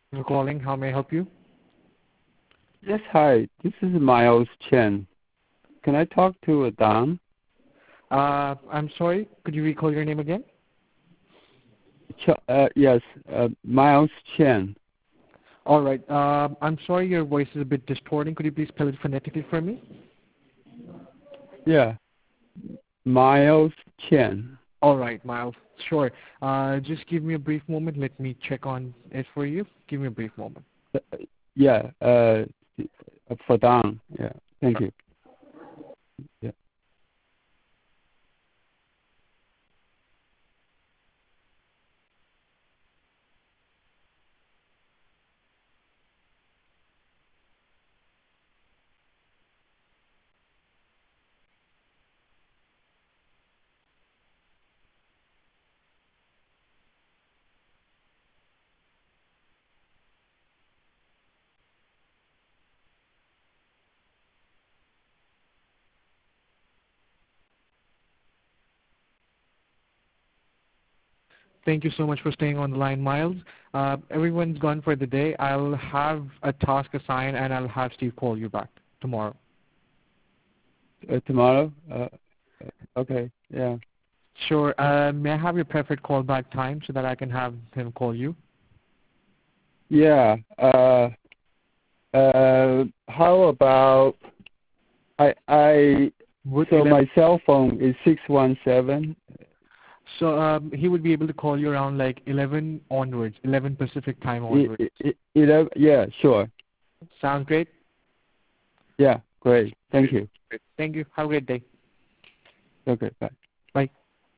For calling. How may I help you? Yes, hi. This is Miles Chen. Can I talk to Don? I'm sorry. Could you recall your name again? Yes, Miles Chen. All right. I'm sorry your voice is a bit distorting. Could you please spell it phonetically for me? Yeah, Miles Chen. All right, Miles. Sure. Just give me a brief moment. Let me check on it for you. Give me a brief moment. Yeah, for Don. Yeah, thank you. Yeah. Thank you so much for staying on the line, Miles. Everyone's gone for the day. I'll have a task assigned, and I'll have Steve call you back tomorrow. Tomorrow? Okay, yeah. Sure. May I have your preferred callback time so that I can have him call you? Yeah, how about, Would so 11 my cell phone is 617. So he would be able to call you around like 11 onwards, 11 Pacific time onwards. 11, yeah, sure. Sounds great? Yeah, great. Thank you. Thank you. Have a great day. Okay, bye.